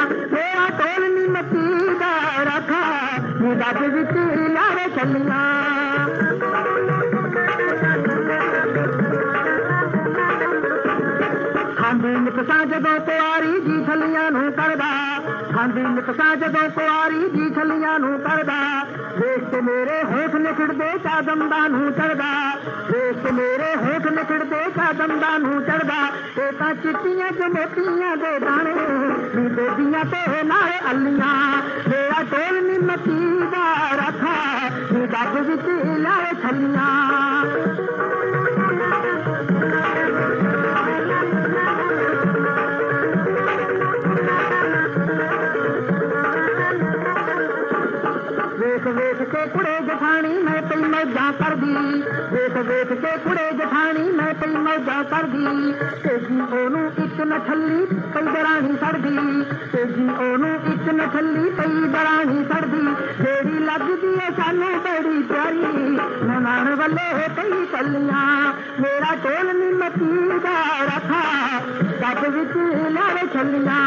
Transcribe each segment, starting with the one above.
मेरा टोल निमती दा रखा डब विच लावे छलियां खांदी निकसा जदों कुआरी जी छलियां नूं करदा खांदी निकसा जदों कुआरी जी छलियां नूं करदा देख के मेरे होठ निखड़दे चा दंदा नूं चढ़दा देख के मेरे होठ निखड़दे चा दंदा नूं चढ़दा ए तां चिट्टियां च मोतियां दे दाणे नी बेदियां ते नाल अल्लियां मेरा टोल निमती दा रखा नी डब विच लाए छलियां वेख वेख के कुड़े जठानी मैं पई मौजा कर दी वेख वेख के कुड़े जठानी मैं पई मौजा कर दी तेजी ओनू इक नठल्ली पई दरानी सड़दी तेजी ओनू इक नठल्ली पई दरानी सड़दी जेड़ी लगदी है सानू बड़ी प्यारी ननाण वल्ले पई चलियां मेरा टोल निमती दा रखा डब विच लावे छलियां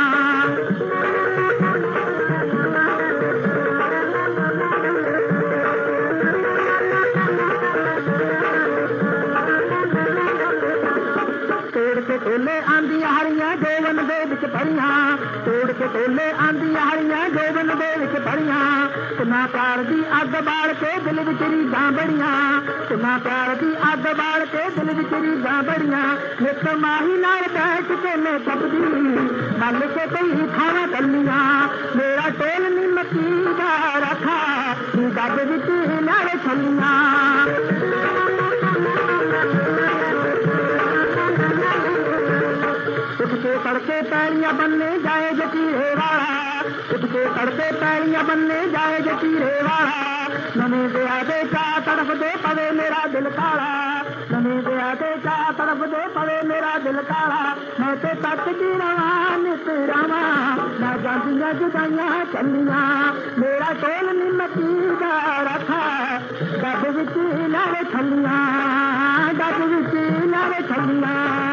टोले आंदी हरियां जोवन दे विच भरियां तोड़ के टोले आंदी हरियां जोवन दे विच भरियां तुना प्यार दी अग बाल के दिल विच रीझां बड़ियां तुना प्यार दी अग बाल के दिल विच रीझां बड़ियां नित माही नाल बैठ के मैं तपदी मल के कई खाना गलियां मेरा टोल निमती दा रखा डब विच लावे छलियां उठ के तड़के पैलियां बनने जाए जकीरे वाला उठ के तड़के पैलियां बनने जाए जकीरे वाला नने दया दे चा तड़फ दे पवे मेरा दिल काला नने दया दे चा तड़फ दे पवे मेरा दिल काला मैं ते तक दी रवा नित रावा ना जांदियां जुदाइयां चलियां मेरा टोल निमती दा रखा डब विच लावे छलियां डब विच लावे छलियां